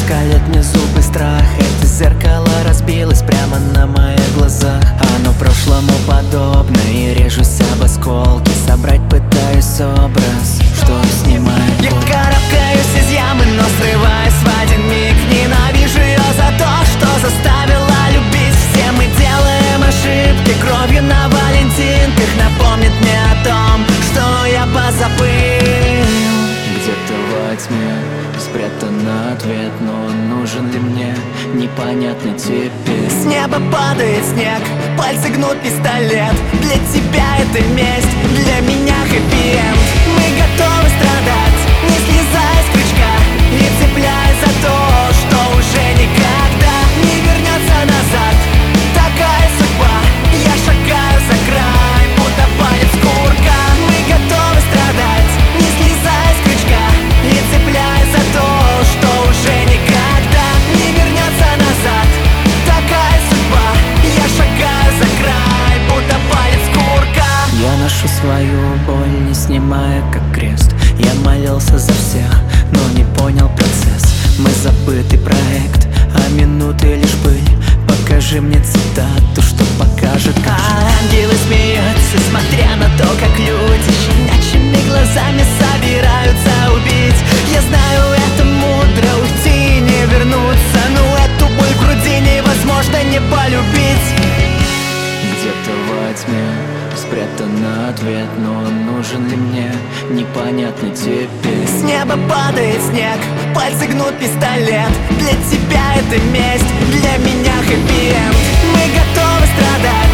скалит мне зубы страх. Это зеркало разбилось прямо на моих глазах. Оно прошлому подобно, и режусь об осколки. Собрать пытаюсь образ, что снимает боль. Я карабкаюсь из ямы, но срываюсь в один миг. Ненавижу ее за то, что заставила любить. Все мы делаем ошибки, кровью на валентинках. Напомнит мне о том, что я позабыл. Где-то во тьме спрятан ответ, но он нужен ли мне, непонятно теперь. С неба падает снег, пальцы гнут пистолет. Для тебя это месть, для меня хэппи-энд. Мы готовы страдать, не слезая с крючка, и цепляясь за то, что уже никогда не вернется назад. Такая судьба, я шагаю за край, будто палец курка. Мы готовы страдать, не слезая с крючка, и цепляясь за то, что уже никогда не вернется назад. Такая судьба, я шагаю за край, будто палец курка. Я ношу свою боль, не снимая как крест. Я молился за всех, но не понял процесс. Мы забытый проект, а минуты лишь пыль. Покажи мне цитату, что покажет, как ангелы смеются, смотря на то, как люди щенячьими глазами собираются убить. Я знаю, это мудро, уйти и не вернуться, но эту боль в груди невозможно не полюбить. Где-то во тьме спрятан ответ, но он нужен ли мне, непонятно теперь. С неба падает снег, пальцы гнут пистолет. Для тебя это месть, для меня хэппи-энд. Мы готовы страдать,